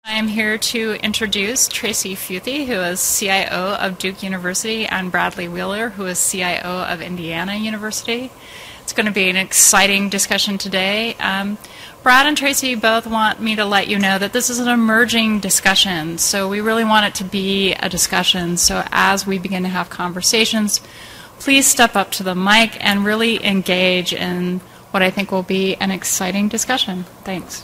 I'm here to introduce Tracy Futhy, who is CIO of Duke University, and Bradley Wheeler, who is CIO of Indiana University. It's going to be an exciting discussion today. Brad and Tracy both want me to let you know that this is an emerging discussion, so we really want it to be a discussion. So as we begin to have conversations, please step up to the mic and really engage in what I think will be an exciting discussion. Thanks.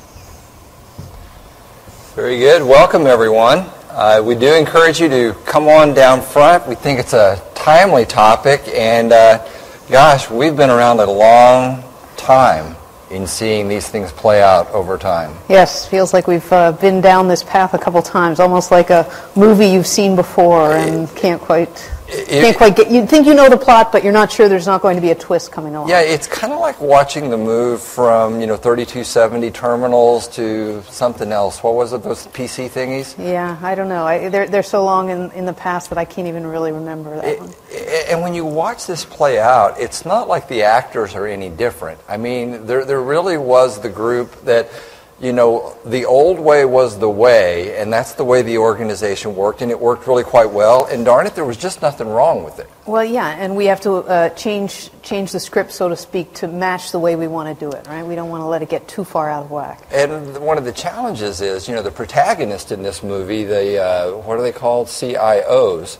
Very good. Welcome, everyone. We do encourage you to come on down front. We think it's a timely topic, and gosh, we've been around a long time in seeing these things play out over time. Yes, feels like we've been down this path a couple times, almost like a movie you've seen before and can't quite get. You think you know the plot, but you're not sure there's not going to be a twist coming along. Yeah, it's kind of like watching the move from 3270 terminals to something else. What was it? Those PC thingies? Yeah, I don't know. They're so long in the past that I can't even really remember that one. And when you watch this play out, it's not like the actors are any different. I mean, there really was the group that, the old way was the way, and that's the way the organization worked, and it worked really quite well, and darn it, there was just nothing wrong with it. Well, yeah, and we have to change the script, so to speak, to match the way we want to do it, right? We don't want to let it get too far out of whack. And one of the challenges is, the protagonist in this movie, what are they called? CIOs.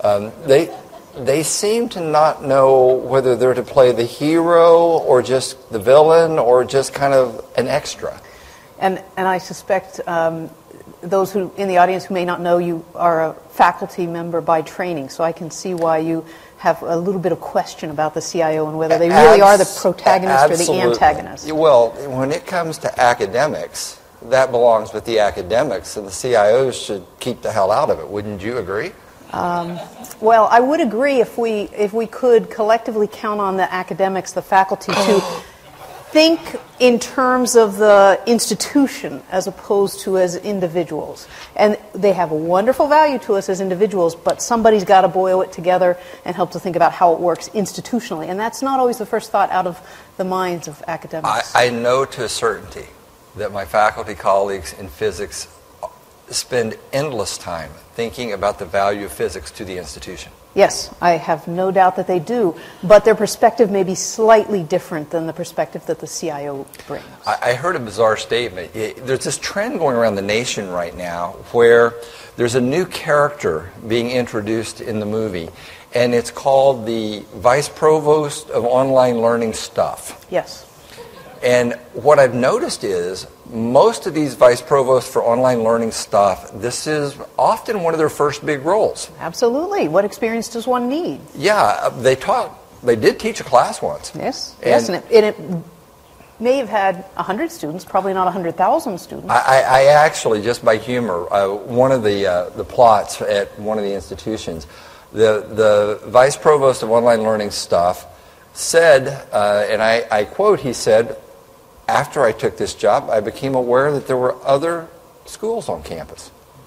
They seem to not know whether they're to play the hero or just the villain or just kind of an extra. And I suspect those who in the audience who may not know, you are a faculty member by training, so I can see why you have a little bit of question about the CIO and whether they really are the protagonist or the antagonist. Well, when it comes to academics, that belongs with the academics, and the CIOs should keep the hell out of it. Wouldn't you agree? Well, I would agree if we could collectively count on the academics, the faculty, to think in terms of the institution as opposed to as individuals. And they have a wonderful value to us as individuals, but somebody's got to boil it together and help to think about how it works institutionally. And that's not always the first thought out of the minds of academics. I know to a certainty that my faculty colleagues in physics spend endless time thinking about the value of physics to the institution. Yes, I have no doubt that they do, but their perspective may be slightly different than the perspective that the CIO brings. I heard a bizarre statement. There's this trend going around the nation right now where there's a new character being introduced in the movie, and it's called the Vice Provost of Online Learning Stuff. Yes. And what I've noticed is most of these vice provosts for online learning stuff, this is often one of their first big roles. Absolutely. What experience does one need? Yeah, they did teach a class once. Yes, and it may have had 100 students, probably not 100,000 students. I actually, just by humor, one of the plots at one of the institutions, the vice provost of online learning stuff said, and I quote, he said, "After I took this job, I became aware that there were other schools on campus.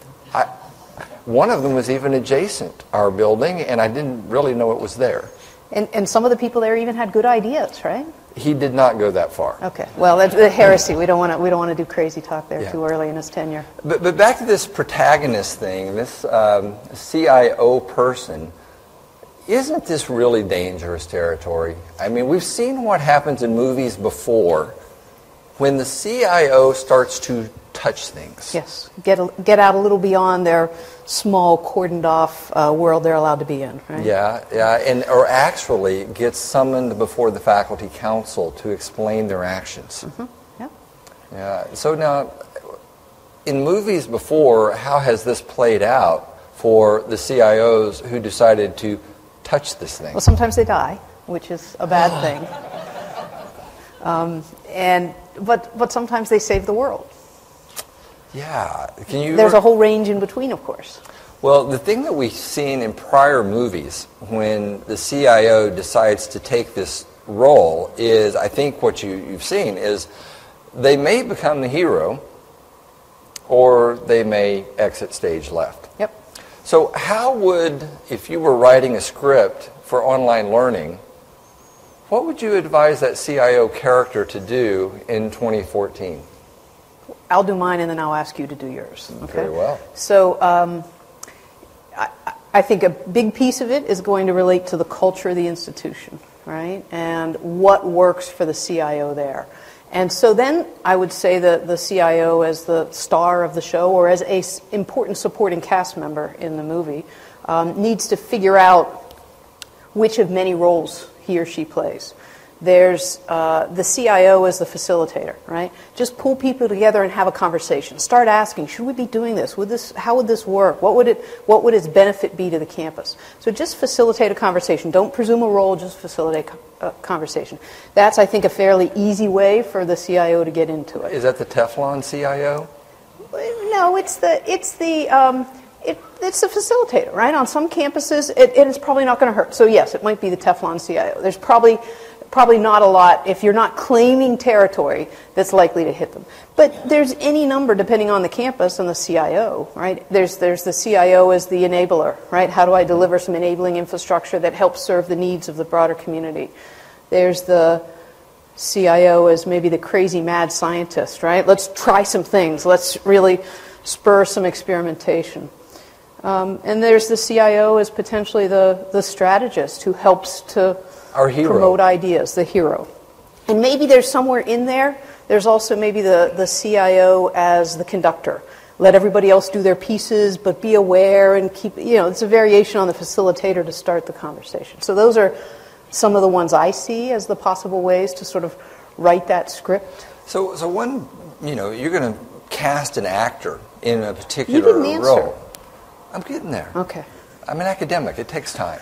One of them was even adjacent our building, and I didn't really know it was there." And some of the people there even had good ideas, right? He did not go that far. Okay. Well, that's heresy. We don't want to do crazy talk there too early in his tenure. But back to this protagonist thing, this CIO person. Isn't this really dangerous territory? I mean, we've seen what happens in movies before when the CIO starts to touch things. Yes, get out a little beyond their small, cordoned-off world they're allowed to be in, right? Yeah, or actually gets summoned before the faculty council to explain their actions. Mm-hmm. Yeah. So now, in movies before, how has this played out for the CIOs who decided to touch this thing? Well, sometimes they die, which is a bad thing. But sometimes they save the world. Yeah. There's a whole range in between, of course. Well, the thing that we've seen in prior movies when the CIO decides to take this role is, I think what you've seen is they may become the hero or they may exit stage left. Yep. So how would, if you were writing a script for online learning, what would you advise that CIO character to do in 2014? I'll do mine, and then I'll ask you to do yours. Okay? Very well. So I think a big piece of it is going to relate to the culture of the institution, right? And what works for the CIO there. And so then I would say that the CIO as the star of the show, or as a important supporting cast member in the movie, needs to figure out which of many roles he or she plays. There's the CIO as the facilitator, right? Just pull people together and have a conversation. Start asking, should we be doing this? How would this work? What would its benefit be to the campus? So just facilitate a conversation. Don't presume a role, just facilitate a conversation. That's, I think, a fairly easy way for the CIO to get into it. Is that the Teflon CIO? No, it's the facilitator, right? On some campuses, it's probably not going to hurt. So yes, it might be the Teflon CIO. There's probably not a lot, if you're not claiming territory, that's likely to hit them. But there's any number depending on the campus and the CIO, right? There's the CIO as the enabler, right? How do I deliver some enabling infrastructure that helps serve the needs of the broader community? There's the CIO as maybe the crazy mad scientist, right? Let's try some things. Let's really spur some experimentation. And there's the CIO as potentially the strategist who helps to Our hero. Promote ideas, the hero. And maybe there's somewhere in there, there's also maybe the CIO as the conductor. Let everybody else do their pieces, but be aware and keep, it's a variation on the facilitator to start the conversation. So those are some of the ones I see as the possible ways to sort of write that script. So when, you're going to cast an actor in a particular You didn't answer. role. I'm getting there. Okay. I'm an academic. It takes time.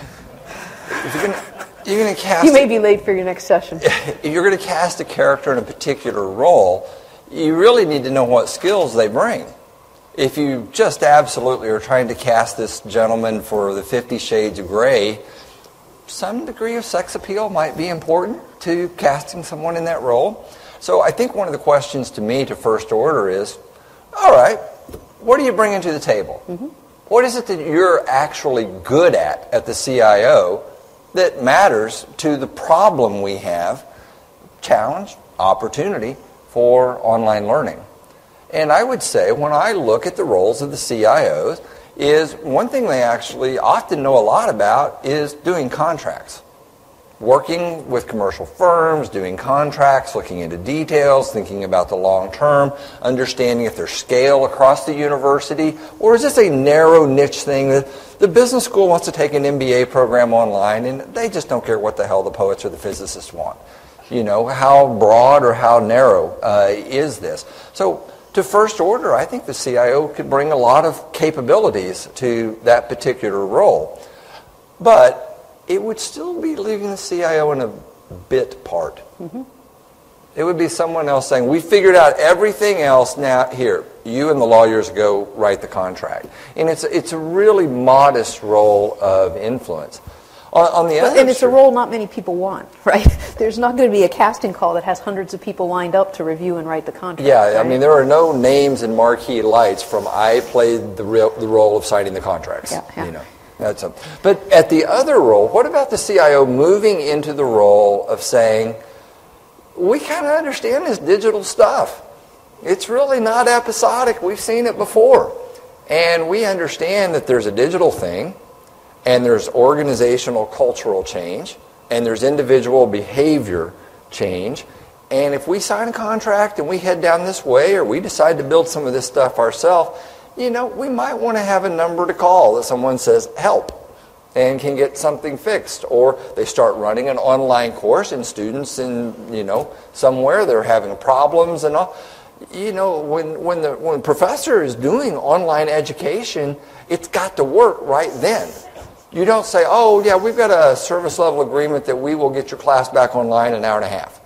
If you're going to cast. You may be late for your next session. If you're going to cast a character in a particular role, you really need to know what skills they bring. If you just absolutely are trying to cast this gentleman for the 50 Shades of Grey, some degree of sex appeal might be important to casting someone in that role. So I think one of the questions to me to First Order is, all right, what are you bringing to the table? Mm-hmm. What is it that you're actually good at the CIO that matters to the problem we have, challenge, opportunity for online learning? And I would say when I look at the roles of the CIOs, is one thing they actually often know a lot about is doing contracts. Working with commercial firms, doing contracts, looking into details, thinking about the long term, understanding if there's scale across the university, or is this a narrow niche thing that the business school wants to take an MBA program online and they just don't care what the hell the poets or the physicists want. How broad or how narrow is this? So to First Order, I think the CIO could bring a lot of capabilities to that particular role. But it would still be leaving the CIO in a bit part. Mm-hmm. It would be someone else saying, we figured out everything else, now here, you and the lawyers go write the contract. And it's a really modest role of influence. On the other and it's a role not many people want, right? There's not going to be a casting call that has hundreds of people lined up to review and write the contract. Yeah, right? I mean, there are no names and marquee lights from I played the role of signing the contracts. Yeah. But at the other role, what about the CIO moving into the role of saying, we kind of understand this digital stuff. It's really not episodic. We've seen it before. And we understand that there's a digital thing, and there's organizational cultural change, and there's individual behavior change. And if we sign a contract and we head down this way, or we decide to build some of this stuff ourselves, we might want to have a number to call that someone says, help, and can get something fixed. Or they start running an online course and students in, somewhere they're having problems and all. When the professor is doing online education, it's got to work right then. You don't say, oh, yeah, we've got a service level agreement that we will get your class back online in an hour and a half.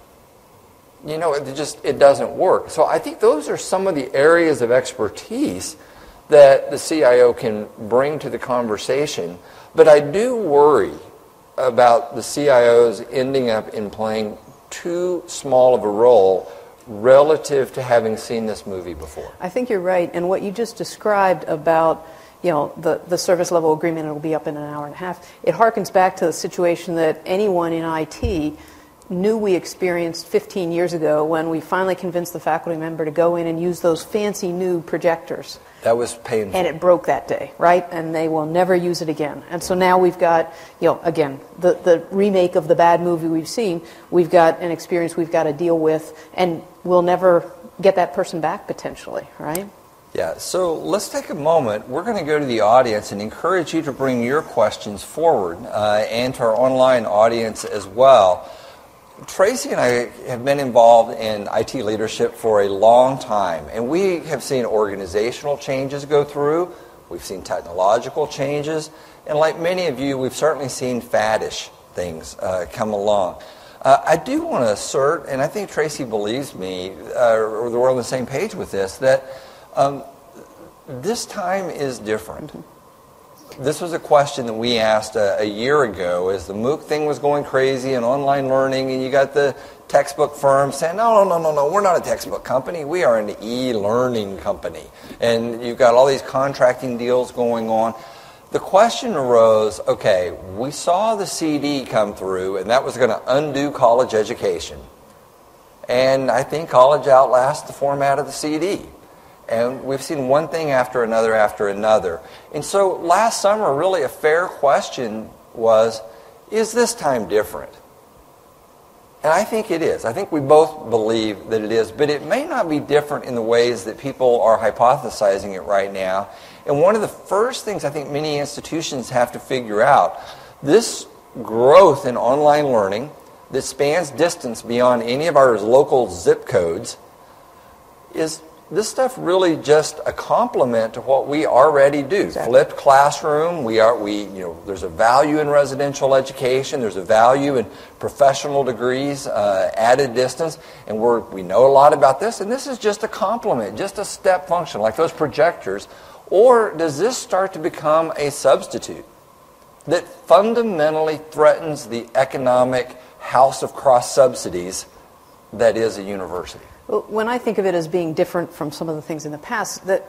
It doesn't work. So I think those are some of the areas of expertise that the CIO can bring to the conversation. But I do worry about the CIOs ending up in playing too small of a role relative to having seen this movie before. I think you're right. And what you just described about the service level agreement, it'll be up in an hour and a half, it harkens back to the situation that anyone in IT knew we experienced 15 years ago when we finally convinced the faculty member to go in and use those fancy new projectors. That was painful. And it broke that day, right? And they will never use it again. And so now we've got, again, the remake of the bad movie we've seen. We've got an experience we've got to deal with, and we'll never get that person back potentially, right? Yeah, so let's take a moment. We're going to go to the audience and encourage you to bring your questions forward and to our online audience as well. Tracy and I have been involved in IT leadership for a long time, and we have seen organizational changes go through. We've seen technological changes, and like many of you, we've certainly seen faddish things come along. I do want to assert, and I think Tracy believes me, or we're on the same page with this, that this time is different. This was a question that we asked a year ago as the MOOC thing was going crazy and online learning, and you got the textbook firms saying, no, we're not a textbook company. We are an e-learning company. And you've got all these contracting deals going on. The question arose, okay, we saw the CD come through, and that was going to undo college education. And I think college outlasts the format of the CD. And we've seen one thing after another after another. And so last summer, really a fair question was, is this time different? And I think it is. I think we both believe that it is. But it may not be different in the ways that people are hypothesizing it right now. And one of the first things I think many institutions have to figure out, this growth in online learning that spans distance beyond any of our local zip codes, is this stuff really just a complement to what we already do? Exactly. Flipped classroom. There's a value in residential education. There's a value in professional degrees, added distance, and we know a lot about this. And this is just a complement, just a step function, like those projectors. Or does this start to become a substitute that fundamentally threatens the economic house of cross subsidies that is a university? When I think of it as being different from some of the things in the past, that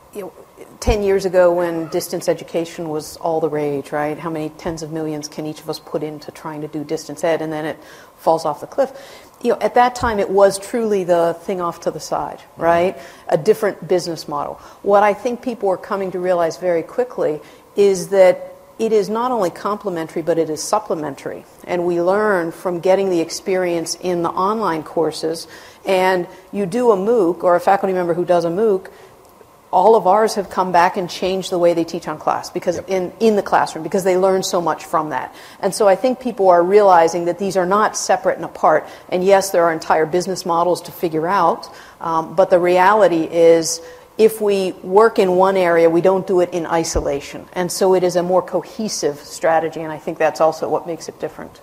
10 years ago when distance education was all the rage, right? How many tens of millions can each of us put into trying to do distance ed, and then it falls off the cliff? At that time it was truly the thing off to the side, right? A different business model. What I think people are coming to realize very quickly is that it is not only complementary, but it is supplementary. And we learn from getting the experience in the online courses. And you do a MOOC, or a faculty member who does a MOOC, all of ours have come back and changed the way they teach on class, because in the classroom, because they learn so much from that. And so I think people are realizing that these are not separate and apart. And yes, there are entire business models to figure out, but the reality is, if we work in one area, we don't do it in isolation. And so it is a more cohesive strategy, and I think that's also what makes it different.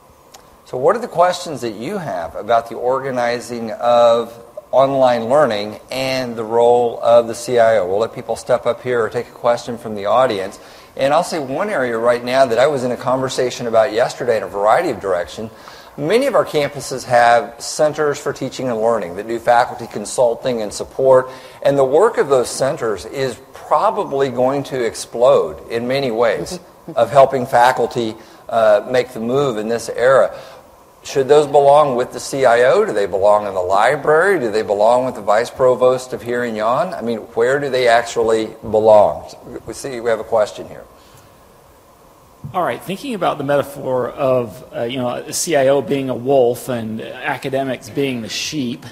So what are the questions that you have about the organizing of online learning and the role of the CIO? We'll let people step up here or take a question from the audience. And I'll say one area right now that I was in a conversation about yesterday in a variety of directions. Many of our campuses have centers for teaching and learning that do faculty consulting and support, and the work of those centers is probably going to explode in many ways of helping faculty make the move in this era. Should those belong with the CIO? Do they belong in the library? Do they belong with the vice provost of here and yon? I mean, where do they actually belong? We have a question here. All right, thinking about the metaphor of a CIO being a wolf and academics being the sheep,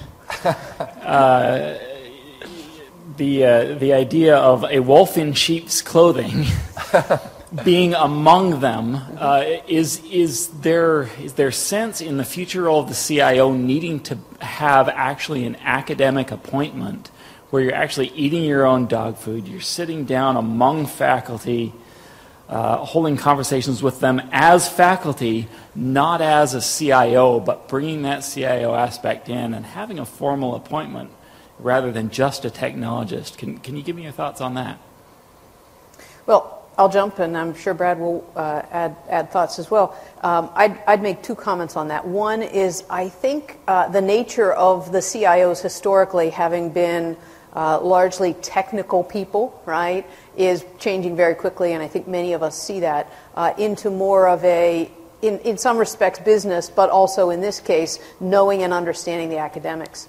the idea of a wolf in sheep's clothing being among them, is there sense in the future role of the CIO needing to have actually an academic appointment where you're actually eating your own dog food, you're sitting down among faculty, holding conversations with them as faculty, not as a CIO, but bringing that CIO aspect in and having a formal appointment rather than just a technologist? Can you give me your thoughts on that? Well, I'll jump, and I'm sure Brad will add thoughts as well. I'd make two comments on that. One is, I think the nature of the CIOs historically, having been largely technical people, right, is changing very quickly, and I think many of us see that, into more of a in some respects business, but also in this case, knowing and understanding the academics.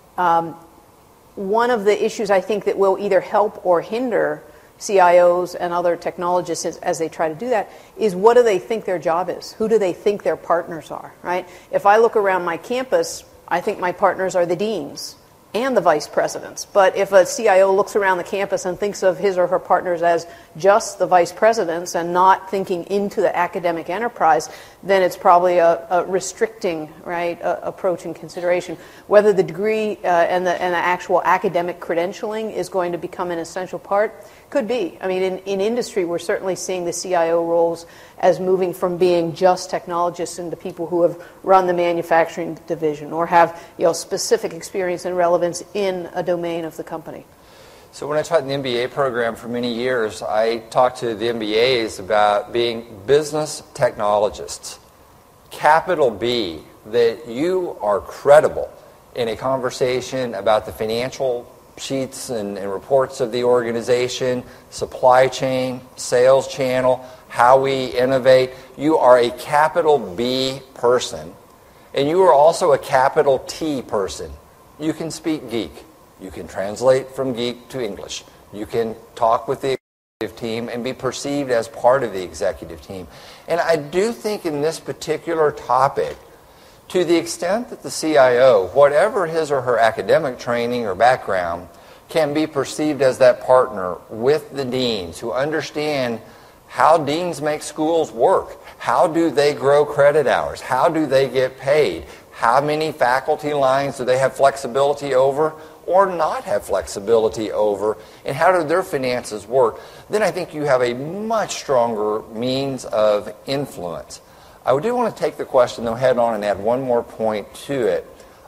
One of the issues I think that will either help or hinder CIOs and other technologists as they try to do that is, what do they think their job is? Who do they think their partners are, right? If I look around my campus, I think my partners are the deans and the vice presidents. But if a CIO looks around the campus and thinks of his or her partners as just the vice presidents and not thinking into the academic enterprise, then it's probably a restricting, right, approach and consideration. Whether the degree and the actual academic credentialing is going to become an essential part, could be. I mean, in industry, we're certainly seeing the CIO roles as moving from being just technologists into people who have run the manufacturing division or have, specific experience and relevance in a domain of the company. So when I taught in the MBA program for many years, I talked to the MBAs about being business technologists. Capital B, that you are credible in a conversation about the financial sheets and reports of the organization, supply chain, sales channel, how we innovate. You are a capital B person, and you are also a capital T person. You can speak geek. You can translate from geek to English. You can talk with the executive team and be perceived as part of the executive team. And I do think in this particular topic, to the extent that the CIO, whatever his or her academic training or background, can be perceived as that partner with the deans who understand how deans make schools work. How do they grow credit hours? How do they get paid? How many faculty lines do they have flexibility over or not have flexibility over? And how do their finances work? Then I think you have a much stronger means of influence. I do want to take the question, though, head on and add one more point to it.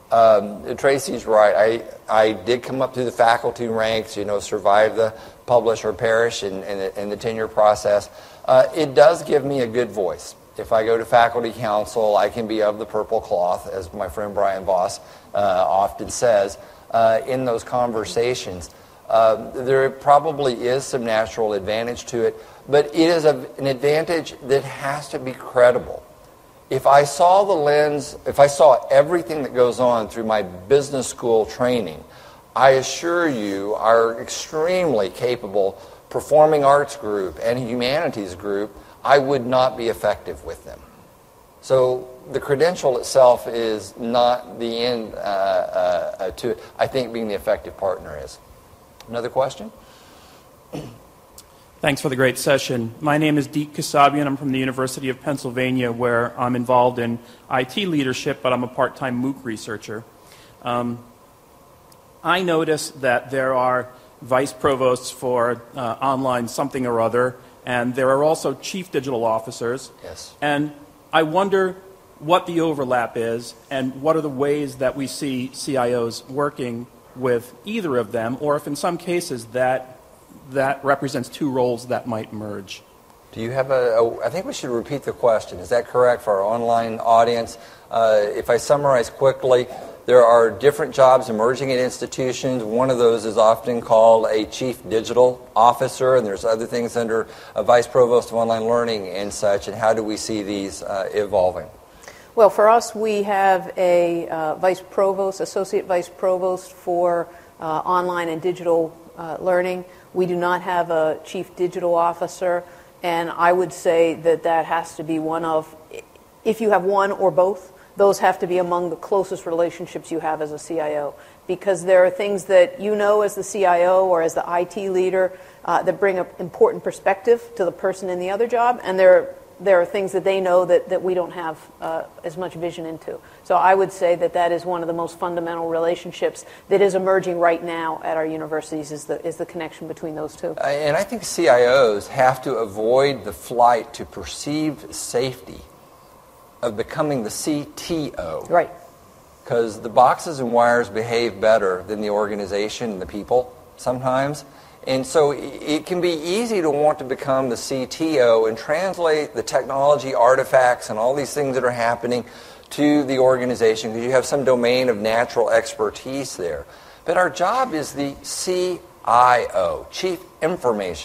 Tracy's right. I did come up through the faculty ranks, survive the publish or perish in the tenure process. It does give me a good voice. If I go to faculty council, I can be of the purple cloth, as my friend Brian Voss often says, in those conversations. There probably is some natural advantage to it, but it is an advantage that has to be credible. If I saw everything that goes on through my business school training, I assure you are extremely capable performing arts group and humanities group, I would not be effective with them. So the credential itself is not the end to it. I think being the effective partner is. Another question? Thanks for the great session. My name is Deek Kasabian. I'm from the University of Pennsylvania, where I'm involved in IT leadership, but I'm a part-time MOOC researcher. I noticed that there are vice provosts for online something or other, and there are also chief digital officers. Yes. And I wonder what the overlap is and what are the ways that we see CIOs working with either of them, or if in some cases that represents two roles that might merge. Do you have I think we should repeat the question. Is that correct for our online audience? If I summarize quickly, there are different jobs emerging at institutions. One of those is often called a chief digital officer, and there's other things under a vice provost of online learning and such, and how do we see these evolving? Well, for us, we have a vice provost, associate vice provost for online and digital learning. We do not have a chief digital officer, and I would say that has to be one of, if you have one or both, those have to be among the closest relationships you have as a CIO, because there are things that you know as the CIO or as the IT leader that bring an important perspective to the person in the other job, and there are things that they know that we don't have as much vision into. So I would say that is one of the most fundamental relationships that is emerging right now at our universities is the connection between those two. And I think CIOs have to avoid the flight to perceived safety of becoming the CTO. Right. Because the boxes and wires behave better than the organization and the people sometimes. And so it can be easy to want to become the CTO and translate the technology artifacts and all these things that are happening to the organization because you have some domain of natural expertise there. But our job is the CIO, Chief Information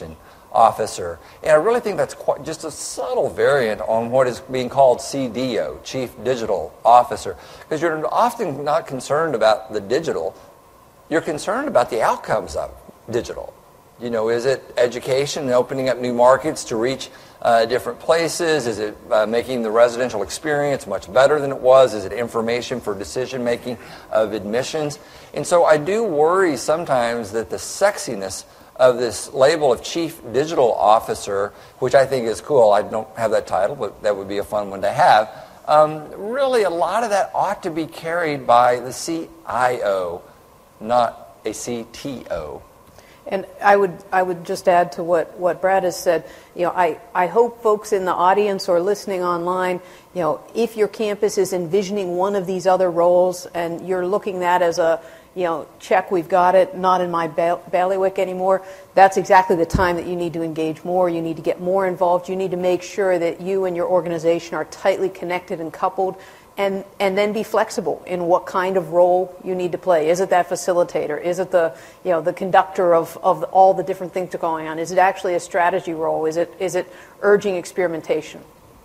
Officer. And I really think that's quite just a subtle variant on what is being called CDO, Chief Digital Officer, because you're often not concerned about the digital, you're concerned about the outcomes of digital. You know, is it education and opening up new markets to reach different places? Is it making the residential experience much better than it was? Is it information for decision making of admissions? And so I do worry sometimes that the sexiness of this label of Chief Digital Officer, which I think is cool. I don't have that title, but that would be a fun one to have. Really, a lot of that ought to be carried by the CIO, not a CTO. And I would just add to what Brad has said. You know, I hope folks in the audience or listening online, you know, if your campus is envisioning one of these other roles and you're looking at that as a, you know, check, we've got it, not in my bailiwick anymore, that's exactly the time that you need to engage more. You need to get more involved. You need to make sure that you and your organization are tightly connected and coupled, and then be flexible in what kind of role you need to play. Is it that facilitator? Is it the, you know, the conductor of all the different things that are going on? Is it actually a strategy role? Is it urging experimentation?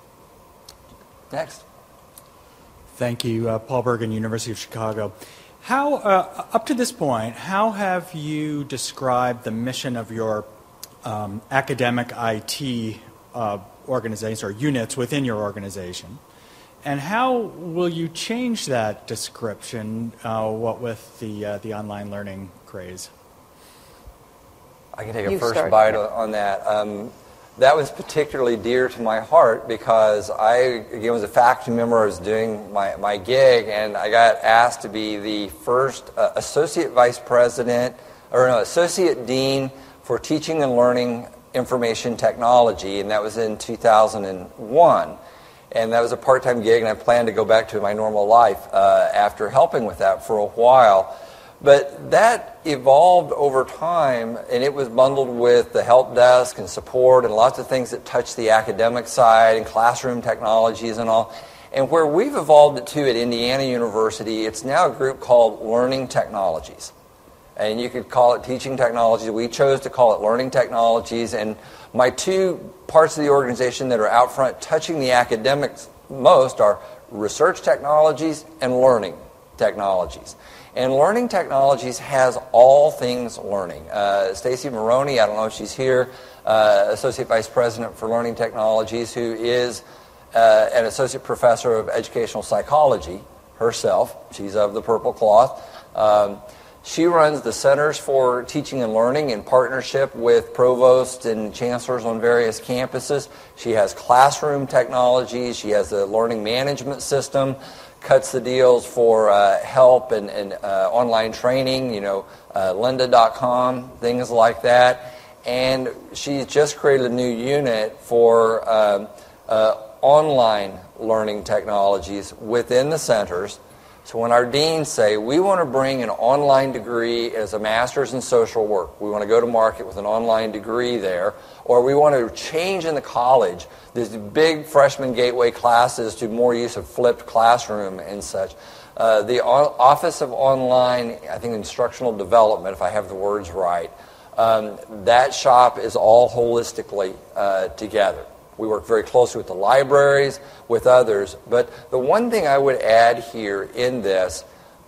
Next. Thank you, Paul Bergen, University of Chicago. How, up to this point, how have you described the mission of your academic IT organizations or units within your organization? And how will you change that description, what with the online learning craze? I can take a first bite on that. That was particularly dear to my heart because I, again, was a faculty member. I was doing my gig, and I got asked to be the first associate vice president, or no, associate dean for teaching and learning information technology, and that was in 2001. And that was a part-time gig, and I planned to go back to my normal life after helping with that for a while. But that evolved over time, and it was bundled with the help desk and support and lots of things that touch the academic side and classroom technologies and all. And where we've evolved it to at Indiana University, it's now a group called Learning Technologies. And you could call it Teaching Technologies. We chose to call it Learning Technologies. And my two parts of the organization that are out front touching the academics most are Research Technologies and Learning Technologies. And Learning Technologies has all things learning. Stacy Maroney, I don't know if she's here, Associate Vice President for Learning Technologies, who is an Associate Professor of Educational Psychology herself. She's of the purple cloth. She runs the Centers for Teaching and Learning in partnership with provosts and chancellors on various campuses. She has classroom technologies. She has a learning management system, cuts the deals for help and online training, you know, lynda.com, things like that. And she's just created a new unit for online learning technologies within the centers. So when our deans say, we want to bring an online degree as a master's in social work, we want to go to market with an online degree there, or we want to change in the college, these big freshman gateway classes to more use of flipped classroom and such. The Office of Online, I think Instructional Development, if I have the words right, that shop is all holistically together. We work very closely with the libraries, with others. But the one thing I would add here in this,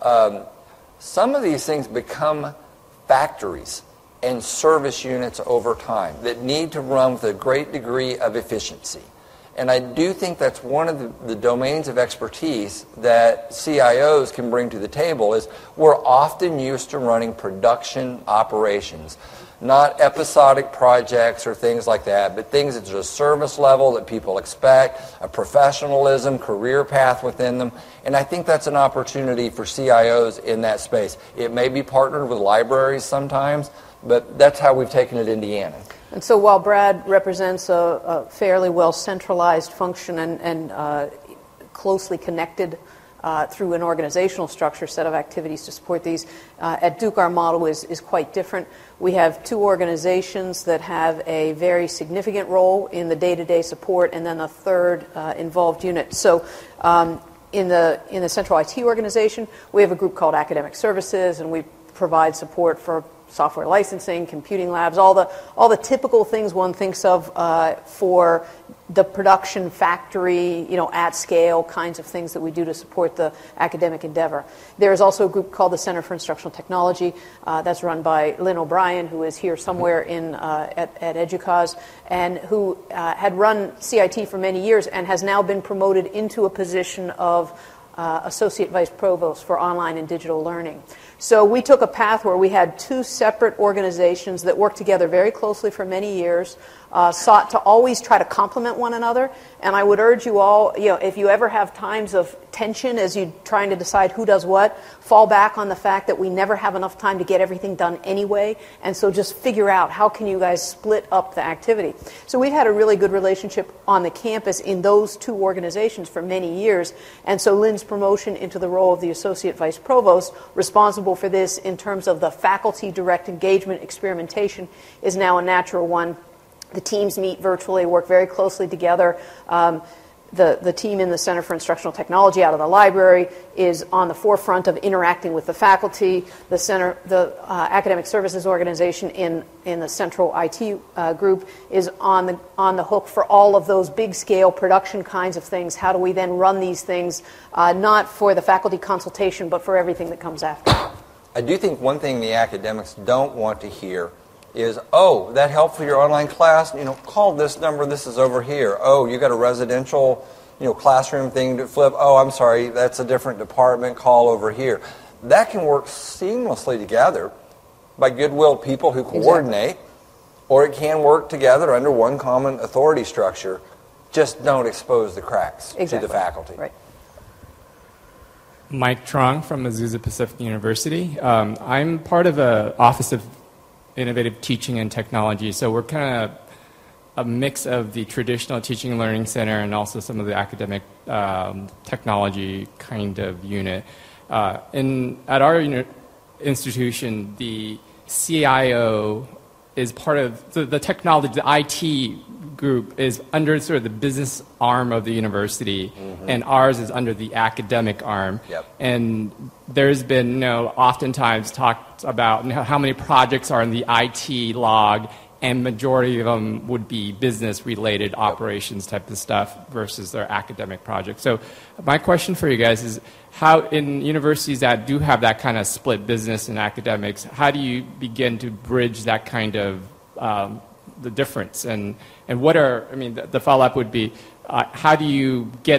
some of these things become factories and service units over time that need to run with a great degree of efficiency. And I do think that's one of the domains of expertise that CIOs can bring to the table is we're often used to running production operations, not episodic projects or things like that, but things at a service level that people expect, a professionalism, career path within them. And I think that's an opportunity for CIOs in that space. It may be partnered with libraries sometimes, but that's how we've taken it Indiana. And so while Brad represents a fairly well centralized function and closely connected through an organizational structure set of activities to support these, at Duke our model is quite different. We have two organizations that have a very significant role in the day-to-day support, and then a third involved unit. So in the central IT organization, we have a group called Academic Services, and we provide support for software licensing, computing labs, all the typical things one thinks of for the production factory, at scale kinds of things that we do to support the academic endeavor. There is also a group called the Center for Instructional Technology that's run by Lynn O'Brien, who is here somewhere at EDUCAUSE, and who had run CIT for many years and has now been promoted into a position of Associate Vice Provost for Online and Digital Learning. So we took a path where we had two separate organizations that worked together very closely for many years, sought to always try to complement one another. And I would urge you all, if you ever have times of tension as you're trying to decide who does what, fall back on the fact that we never have enough time to get everything done anyway. And so just figure out how can you guys split up the activity. So we've had a really good relationship on the campus in those two organizations for many years. And so Lynn's promotion into the role of the Associate Vice Provost, responsible for this in terms of the faculty direct engagement experimentation, is now a natural one. The teams meet virtually, work very closely together. The team in the Center for Instructional Technology out of the library is on the forefront of interacting with the faculty. The Academic Services Organization in the Central IT group is on the hook for all of those big-scale production kinds of things. How do we then run these things, not for the faculty consultation, but for everything that comes after? I do think one thing the academics don't want to hear is, oh, that help for your online class? Call this number, this is over here. Oh, you got a residential, classroom thing to flip. Oh, I'm sorry, that's a different department, call over here. That can work seamlessly together by goodwill people who coordinate, exactly. Or it can work together under one common authority structure. Just don't expose the cracks to the faculty. Right. Mike Trong from Azusa Pacific University. I'm part of the Office of Innovative Teaching and Technology, so we're kind of a mix of the traditional Teaching and Learning Center and also some of the academic technology kind of unit. At our institution, the CIO is part of the technology, the IT group is under sort of the business arm of the university, and ours is under the academic arm. Yep. And there's been, oftentimes talked about how many projects are in the IT log, and majority of them would be business-related operations type of stuff versus their academic projects. So my question for you guys is, how in universities that do have that kind of split business and academics, how do you begin to bridge that kind of the difference? And what the follow-up would be, how do you get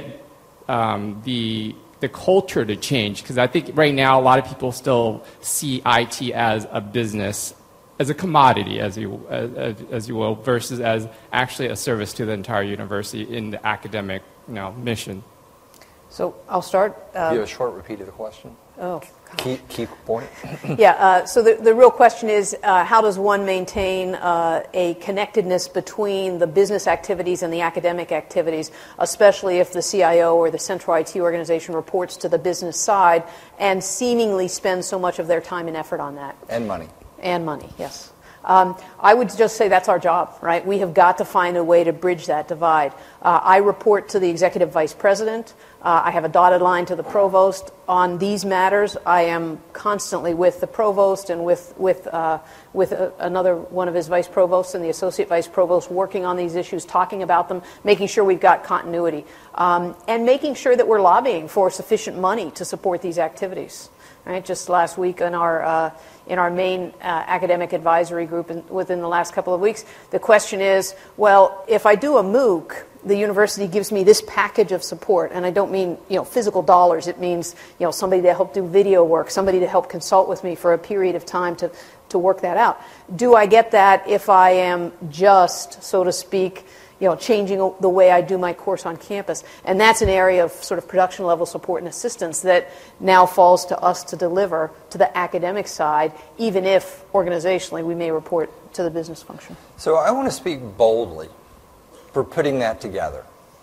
the culture to change? Because I think right now a lot of people still see IT as a business, as a commodity, as you will, versus as actually a service to the entire university in the academic mission. So I'll start. Do you have a short repeat of the question? Oh. Key point. Yeah, so the real question is, how does one maintain a connectedness between the business activities and the academic activities, especially if the CIO or the central IT organization reports to the business side and seemingly spends so much of their time and effort on that? And money. And money, yes. I would just say that's our job, right? We have got to find a way to bridge that divide. I report to the executive vice president. I have a dotted line to the provost. On these matters, I am constantly with the provost and with another one of his vice provosts and the associate vice provost working on these issues, talking about them, making sure we've got continuity, and making sure that we're lobbying for sufficient money to support these activities. Right? Just last week in our main academic advisory group within the last couple of weeks, the question is, well, if I do a MOOC, the university gives me this package of support, and I don't mean physical dollars. It means somebody to help do video work, somebody to help consult with me for a period of time to work that out. Do I get that if I am just, so to speak, changing the way I do my course on campus? And that's an area of sort of production level support and assistance that now falls to us to deliver to the academic side, even if organizationally we may report to the business function. So I want to speak boldly for putting that together.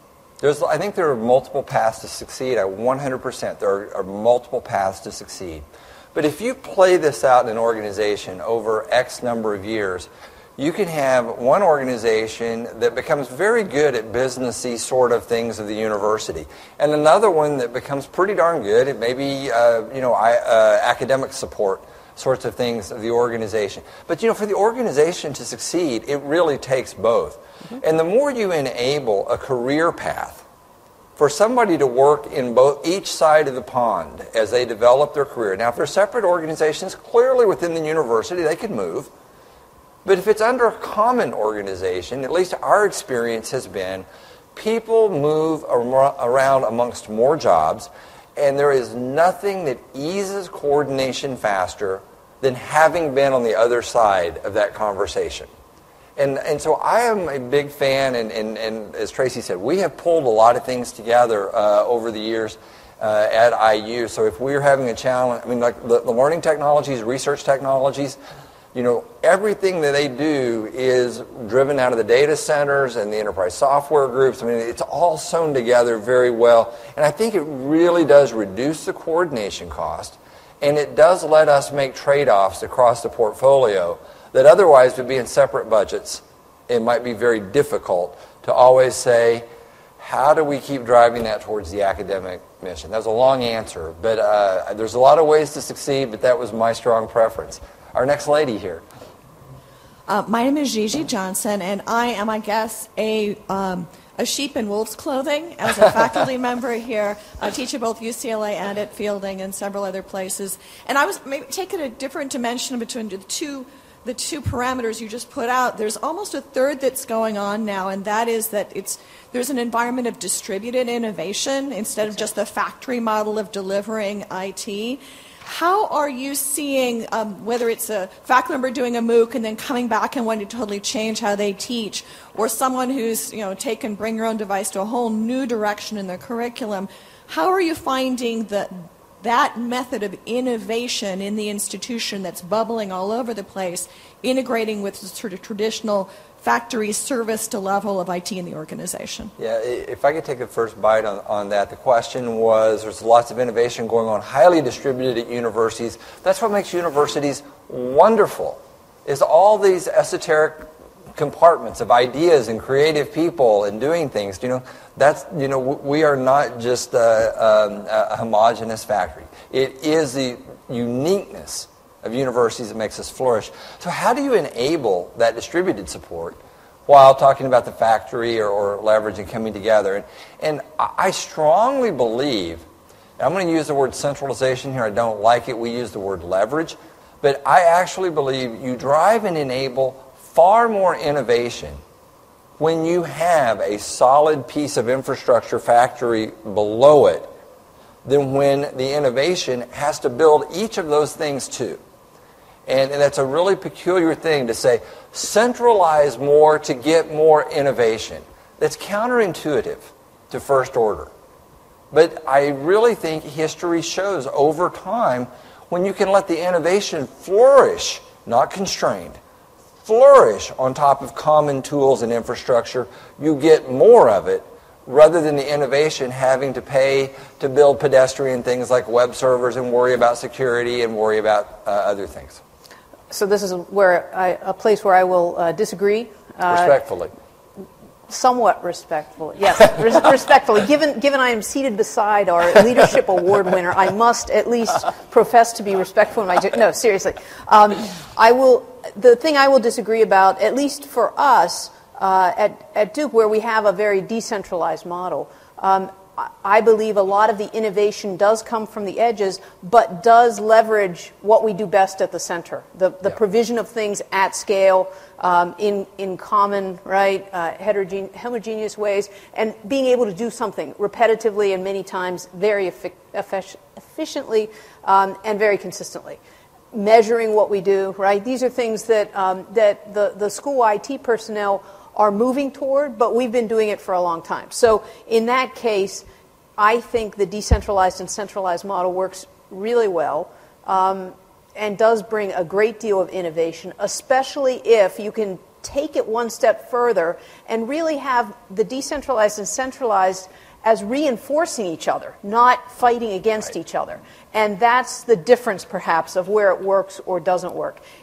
I think there are multiple paths to succeed. 100%. There are multiple paths to succeed. But if you play this out in an organization over X number of years, you can have one organization that becomes very good at businessy sort of things of the university, and another one that becomes pretty darn good at maybe academic support sorts of things of the organization. But for the organization to succeed, it really takes both. And the more you enable a career path for somebody to work in each side of the pond as they develop their career. Now, if they're separate organizations, clearly within the university, they could move. But if it's under a common organization, at least our experience has been, people move around amongst more jobs, and there is nothing that eases coordination faster than having been on the other side of that conversation. And so I am a big fan, and as Tracy said, we have pulled a lot of things together over the years at IU. So if we're having a challenge, like the learning technologies, research technologies, everything that they do is driven out of the data centers and the enterprise software groups. It's all sewn together very well. And I think it really does reduce the coordination cost, and it does let us make trade-offs across the portfolio that otherwise would be in separate budgets. It might be very difficult to always say, how do we keep driving that towards the academic mission? That's a long answer, but there's a lot of ways to succeed, but that was my strong preference. Our next lady here. My name is Gigi Johnson, and I am, I guess, a sheep in wolf's clothing as a faculty member here. I teach at both UCLA and at Fielding and several other places. And I was maybe taking a different dimension between the two parameters you just put out. There's almost a third that's going on now, and that is that there's an environment of distributed innovation instead of just the factory model of delivering IT. How are you seeing, whether it's a faculty member doing a MOOC and then coming back and wanting to totally change how they teach, or someone who's taken bring your own device to a whole new direction in their curriculum, how are you finding that method of innovation in the institution that's bubbling all over the place, integrating with the sort of traditional factory service to level of IT in the organization? Yeah, if I could take the first bite on that. The question was, there's lots of innovation going on, highly distributed at universities. That's what makes universities wonderful, is all these esoteric compartments of ideas and creative people and doing things. We are not just a homogeneous factory. It is the uniqueness of universities that makes us flourish. So how do you enable that distributed support while talking about the factory or leverage and coming together? And I strongly believe, and I'm going to use the word centralization here, I don't like it, we use the word leverage, but I actually believe you drive and enable far more innovation when you have a solid piece of infrastructure factory below it than when the innovation has to build each of those things too. And that's a really peculiar thing to say, centralize more to get more innovation. That's counterintuitive to first order. But I really think history shows over time, when you can let the innovation flourish, not constrained, flourish on top of common tools and infrastructure, you get more of it, rather than the innovation having to pay to build pedestrian things like web servers and worry about security and worry about other things. So this is a place where I will disagree. Respectfully. Somewhat respectfully, yes, respectfully. Given I am seated beside our leadership award winner, I must at least profess to be respectful. No, seriously. The thing I will disagree about, at least for us at Duke, where we have a very decentralized model, I believe a lot of the innovation does come from the edges, but does leverage what we do best at the center, the provision of things at scale, in common, homogeneous ways, and being able to do something repetitively and many times very efficiently and very consistently. Measuring what we do, right? These are things that the school IT personnel are moving toward, but we've been doing it for a long time. So in that case, I think the decentralized and centralized model works really well and does bring a great deal of innovation, especially if you can take it one step further and really have the decentralized and centralized as reinforcing each other, not fighting against each other. And that's the difference, perhaps, of where it works or doesn't work.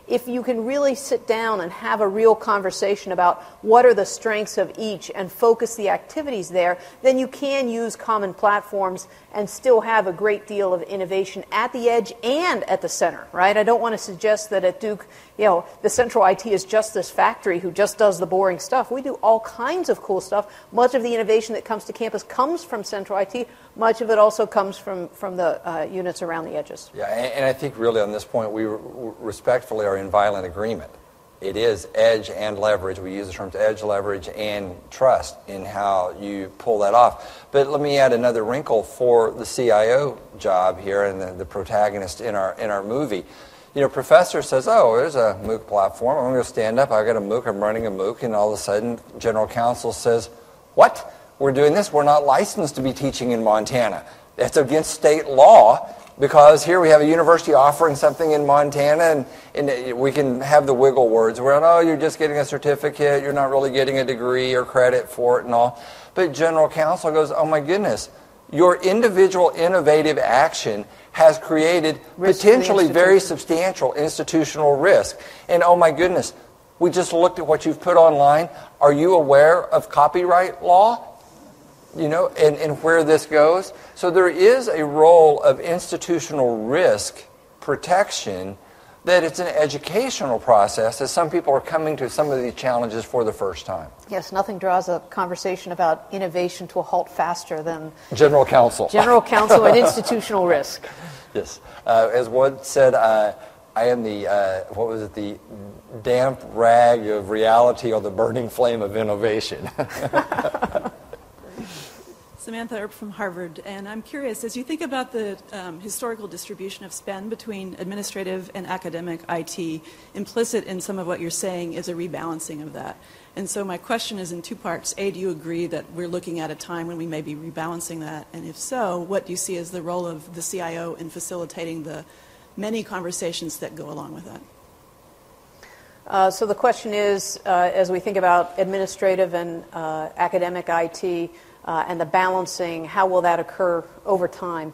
if you can really sit down and have a real conversation about what are the strengths of each and focus the activities there, then you can use common platforms and still have a great deal of innovation at the edge and at the center, right? I don't want to suggest that at Duke, the central IT is just this factory who just does the boring stuff. We do all kinds of cool stuff. Much of the innovation that comes to campus comes from central IT. Much of it also comes from the units around the edges. Yeah, and I think really on this point, we respectfully are in violent agreement. It is edge and leverage. We use the terms edge, leverage, and trust in how you pull that off. But let me add another wrinkle for the CIO job here and the protagonist in our movie. Professor says, oh, there's a MOOC platform. I'm going to stand up. I've got a MOOC. I'm running a MOOC. And all of a sudden, general counsel says, what? We're doing this. We're not licensed to be teaching in Montana. That's against state law because here we have a university offering something in Montana and we can have the wiggle words where, oh, you're just getting a certificate. You're not really getting a degree or credit for it and all. But general counsel goes, oh, my goodness. Your individual innovative action has created potentially very substantial institutional risk. And oh, my goodness, we just looked at what you've put online. Are you aware of copyright law? And where this goes. So there is a role of institutional risk protection that it's an educational process as some people are coming to some of these challenges for the first time. Yes, nothing draws a conversation about innovation to a halt faster than general counsel. General counsel and institutional risk. Yes. As one said, I am the, the damp rag of reality or the burning flame of innovation. Samantha Earp from Harvard, and I'm curious, as you think about the historical distribution of spend between administrative and academic IT, implicit in some of what you're saying is a rebalancing of that. And so my question is in two parts. A, do you agree that we're looking at a time when we may be rebalancing that? And if so, what do you see as the role of the CIO in facilitating the many conversations that go along with that? So the question is, as we think about administrative and academic IT, and the balancing, how will that occur over time?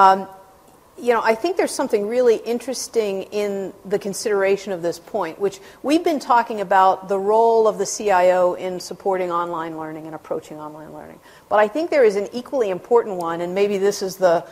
I think there's something really interesting in the consideration of this point, which we've been talking about the role of the CIO in supporting online learning and approaching online learning. But I think there is an equally important one, and maybe this is the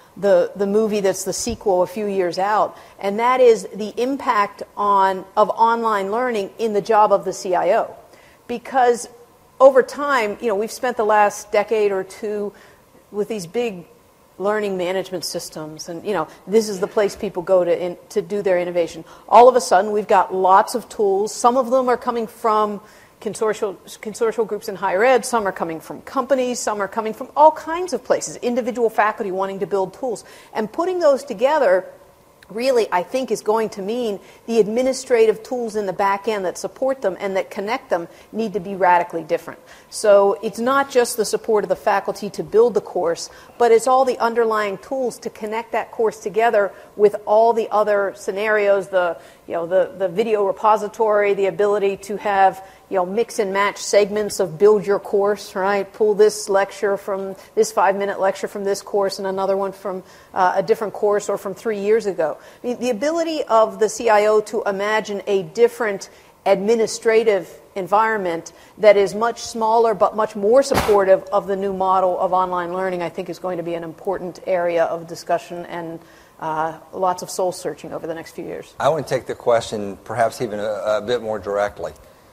movie that's the sequel a few years out, and that is the impact of online learning in the job of the CIO. Because over time, we've spent the last decade or two with these big learning management systems, and this is the place people go to do their innovation. All of a sudden, we've got lots of tools. Some of them are coming from consortial groups in higher ed. Some are coming from companies. Some are coming from all kinds of places. Individual faculty wanting to build tools, and putting those together really, I think, is going to mean the administrative tools in the back end that support them and that connect them need to be radically different. So it's not just the support of the faculty to build the course, but it's all the underlying tools to connect that course together with all the other scenarios, the video repository, the ability to have mix and match segments of build your course, right? Pull this lecture from this 5-minute lecture from this course and another one from a different course or from 3 years ago. I mean, the ability of the CIO to imagine a different administrative environment that is much smaller but much more supportive of the new model of online learning, I think, is going to be an important area of discussion and lots of soul searching over the next few years. I want to take the question perhaps even a bit more directly.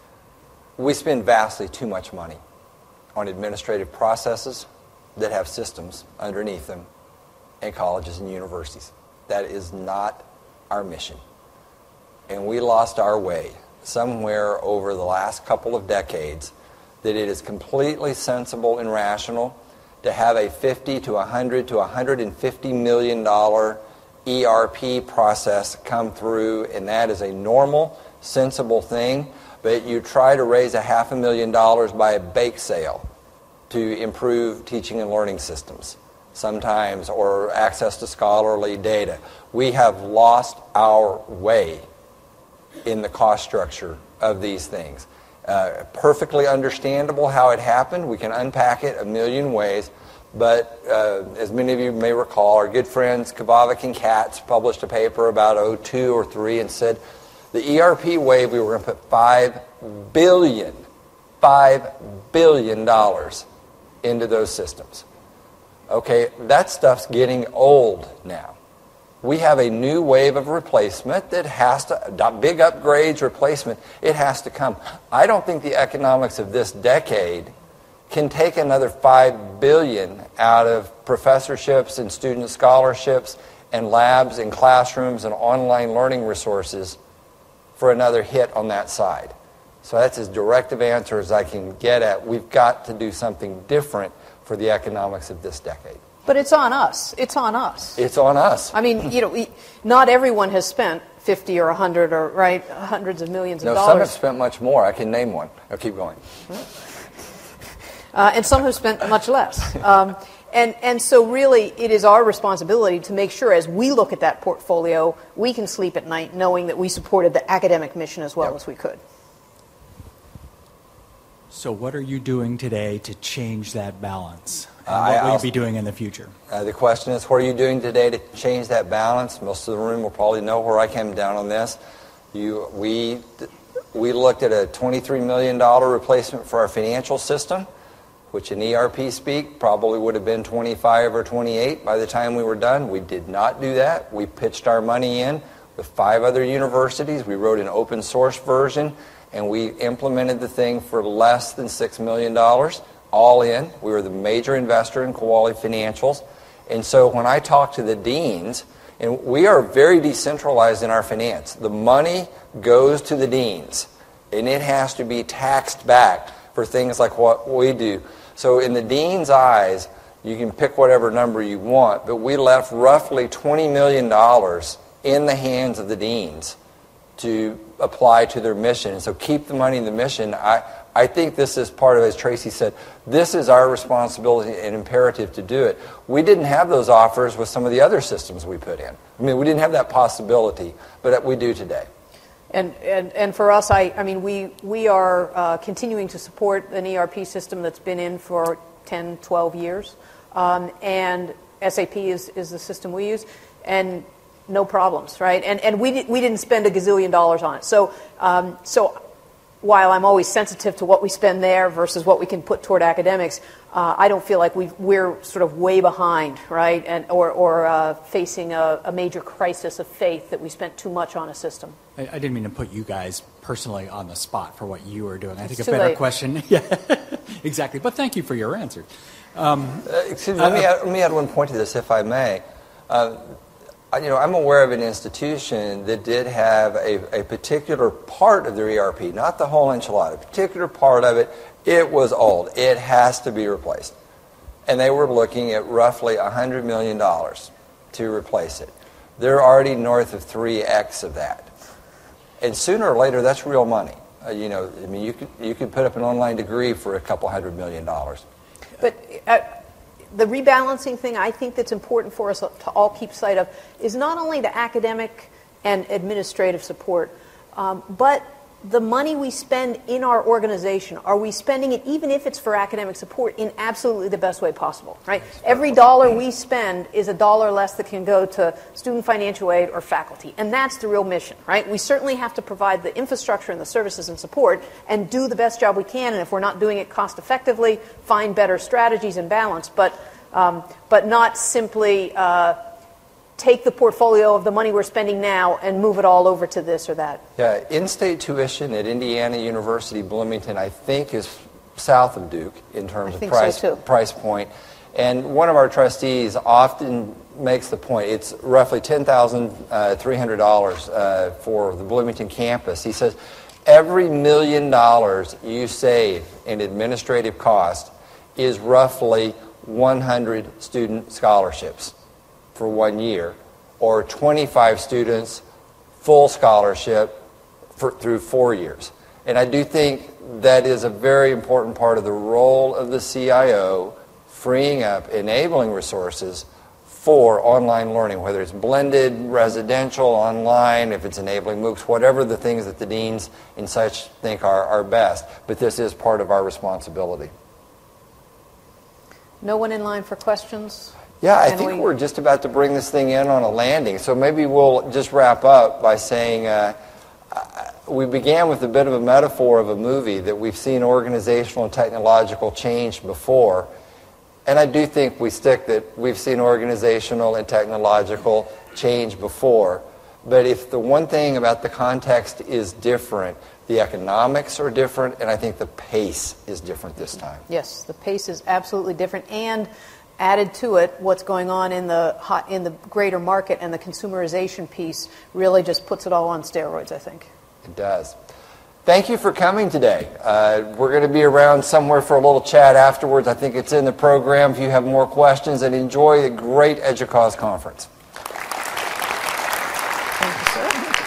We spend vastly too much money on administrative processes that have systems underneath them in colleges and universities. That is not our mission. And we lost our way somewhere over the last couple of decades that it is completely sensible and rational to have a $50 to $100 to $150 million ERP process come through, and that is a normal, sensible thing. But you try to raise $500,000 by a bake sale to improve teaching and learning systems sometimes, or access to scholarly data. We have lost our way in the cost structure of these things. Perfectly understandable how it happened. We can unpack it a million ways. But as many of you may recall, our good friends Kavavic and Katz published a paper about 2002 or 2003 and said, The ERP wave, we were going to put $5 billion into those systems. Okay, that stuff's getting old now. We have a new wave of replacement that has to, big upgrades, replacement, it has to come. I don't think the economics of this decade can take another $5 billion out of professorships and student scholarships and labs and classrooms and online learning resources for another hit on that side. So that's as direct of answer as I can get at. We've got to do something different for the economics of this decade. But it's on us. It's on us. It's on us. I mean, not everyone has spent 50 or 100 or, right, hundreds of millions of No, dollars. some have spent much more. I can name one. I'll keep going. And some have spent much less. And so really, it is our responsibility to make sure as we look at that portfolio, we can sleep at night knowing that we supported the academic mission as well as we could. So what are you doing today to change that balance? And what will you be doing in the future? The question is, what are you doing today to change that balance? Most of the room will probably know where I came down on this. We looked at a $23 million replacement for our financial system, which in ERP speak probably would have been 25 or 28 by the time we were done. We did not do that. We pitched our money in with 5 other universities. We wrote an open source version, and we implemented the thing for less than $6 million, all in. We were the major investor in Kowali Financials. And so when I talk to the deans, and we are very decentralized in our finance. The money goes to the deans, and it has to be taxed back for things like what we do. So in the dean's eyes, you can pick whatever number you want, but we left roughly $20 million in the hands of the deans to apply to their mission. And so keep the money in the mission. I think this is part of, as Tracy said, this is our responsibility and imperative to do it. We didn't have those offers with some of the other systems we put in. I mean, we didn't have that possibility, but we do today. And for us, I mean, we are continuing to support an ERP system that's been in for 10, 12 years. And SAP is the system we use. And no problems, right? And we didn't spend $1 gazillion on it. So while I'm always sensitive to what we spend there versus what we can put toward academics, I don't feel like we're sort of way behind, right? And or facing a major crisis of faith that we spent too much on a system. I didn't mean to put you guys personally on the spot for what you were doing. I think It's a too better late. question. Yeah, exactly. But thank you for your answer. Excuse me, let me add one point to this, if I may. I'm aware of an institution that did have a particular part of their ERP, not the whole enchilada, a particular part of it. It was old. It has to be replaced. And they were looking at roughly $100 million to replace it. They're already north of 3x of that. And sooner or later, that's real money. You could put up an online degree for a couple $100 million. But the rebalancing thing I think that's important for us to all keep sight of is not only the academic and administrative support, but the money we spend in our organization. Are we spending it, even if it's for academic support, in absolutely the best way possible, right? Every dollar we spend is a dollar less that can go to student financial aid or faculty, and that's the real mission, right? We certainly have to provide the infrastructure and the services and support and do the best job we can, and if we're not doing it cost effectively, find better strategies and balance, but not simply take the portfolio of the money we're spending now and move it all over to this or that. Yeah, in-state tuition at Indiana University Bloomington, I think, is south of Duke in terms of price point. And one of our trustees often makes the point, it's roughly $10,300 for the Bloomington campus. He says, every $1 million you save in administrative cost is roughly 100 student scholarships for 1 year, or 25 students full scholarship through 4 years. And I do think that is a very important part of the role of the CIO, freeing up, enabling resources for online learning, whether it's blended, residential, online, if it's enabling MOOCs, whatever the things that the deans and such think are best. But this is part of our responsibility. No one in line for questions? Yeah, I think we're just about to bring this thing in on a landing. So maybe we'll just wrap up by saying we began with a bit of a metaphor of a movie that we've seen organizational and technological change before. And I do think we stick that we've seen organizational and technological change before. But if the one thing about the context is different, the economics are different, and I think the pace is different this time. Yes, the pace is absolutely different, and added to it, what's going on in the greater market and the consumerization piece really just puts it all on steroids, I think. It does. Thank you for coming today. We're going to be around somewhere for a little chat afterwards. I think it's in the program if you have more questions, and enjoy the great EDUCAUSE conference.